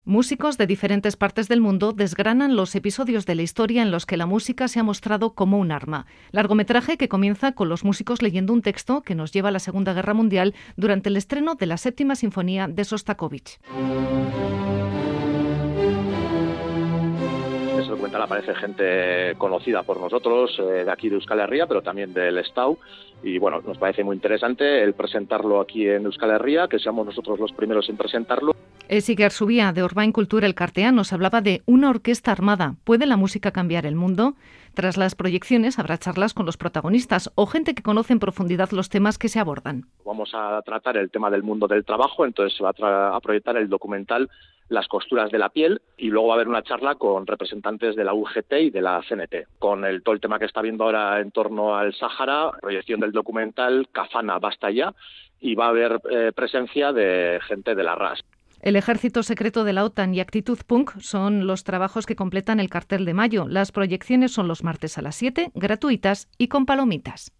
Músicos de diferentes partes del mundo desgranan los episodios de la historia en los que la música se ha mostrado como un arma. Largometraje que comienza con los músicos leyendo un texto que nos lleva a la Segunda Guerra Mundial durante el estreno de la Séptima Sinfonía de Sostakovich. En ese documental aparece gente conocida por nosotros, de aquí de Euskal Herria, pero también del Estado. Y bueno, nos parece muy interesante el presentarlo aquí en Euskal Herria, que seamos nosotros los primeros en presentarlo. Esiger Zubia, de Orbain Kultur Elkartea, nos hablaba de una orquesta armada. ¿Puede la música cambiar el mundo? Tras las proyecciones habrá charlas con los protagonistas o gente que conoce en profundidad los temas que se abordan. Vamos a tratar el tema del mundo del trabajo, entonces se va a proyectar el documental Las costuras de la piel, y luego va a haber una charla con representantes de la UGT y de la CNT. Con todo el tema que está viendo ahora en torno al Sáhara, proyección del documental Kafana, basta ya, y va a haber presencia de gente de la RAS. El Ejército Secreto de la OTAN y Actitud Punk son los trabajos que completan el cartel de mayo. Las proyecciones son los martes a las 7, gratuitas y con palomitas.